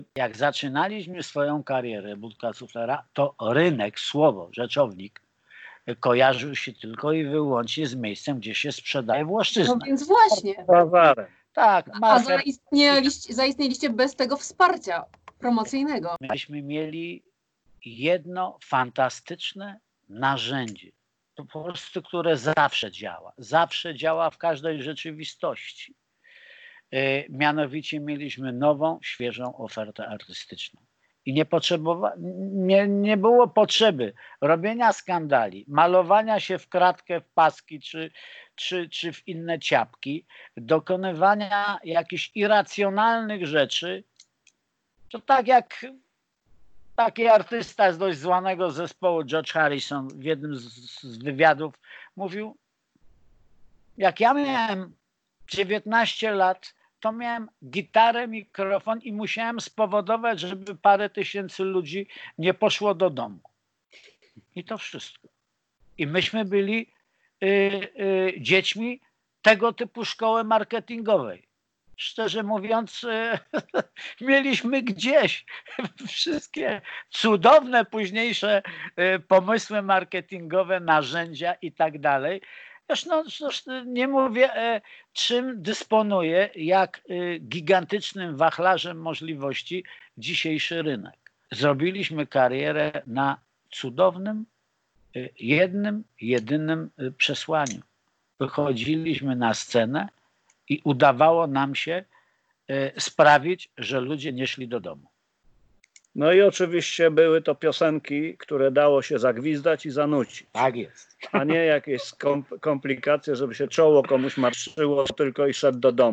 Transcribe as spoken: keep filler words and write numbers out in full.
Jak zaczynaliśmy swoją karierę Budka Suflera, to rynek, słowo, rzeczownik kojarzył się tylko i wyłącznie z miejscem, gdzie się sprzedaje włoszczyznę. No więc właśnie. Bawarem. Tak, A marker. zaistnieliście, zaistnieliście bez tego wsparcia promocyjnego. Myśmy mieli jedno fantastyczne narzędzie, to po prostu, które zawsze działa. Zawsze działa w każdej rzeczywistości. Yy, mianowicie mieliśmy nową, świeżą ofertę artystyczną. I nie, potrzebowa- nie, nie było potrzeby robienia skandali, malowania się w kratkę, w paski czy, czy, czy w inne ciapki, dokonywania jakichś irracjonalnych rzeczy. To tak jak taki artysta z dość złanego zespołu, George Harrison, w jednym z, z wywiadów mówił: jak ja miałem dziewiętnaście lat, to miałem gitarę, mikrofon i musiałem spowodować, żeby parę tysięcy ludzi nie poszło do domu. I to wszystko. I myśmy byli y, y, dziećmi tego typu szkoły marketingowej. Szczerze mówiąc, y, mieliśmy gdzieś wszystkie cudowne późniejsze y, pomysły marketingowe, narzędzia i tak dalej. Zresztą, zresztą nie mówię, e, czym dysponuje, jak e, gigantycznym wachlarzem możliwości dzisiejszy rynek. Zrobiliśmy karierę na cudownym, e, jednym, jedynym e, przesłaniu. Wychodziliśmy na scenę i udawało nam się e, sprawić, że ludzie nie szli do domu. No i oczywiście były to piosenki, które dało się zagwizdać i zanucić. Tak jest. A nie jakieś kom- komplikacje, żeby się czoło komuś marszyło tylko i szedł do domu.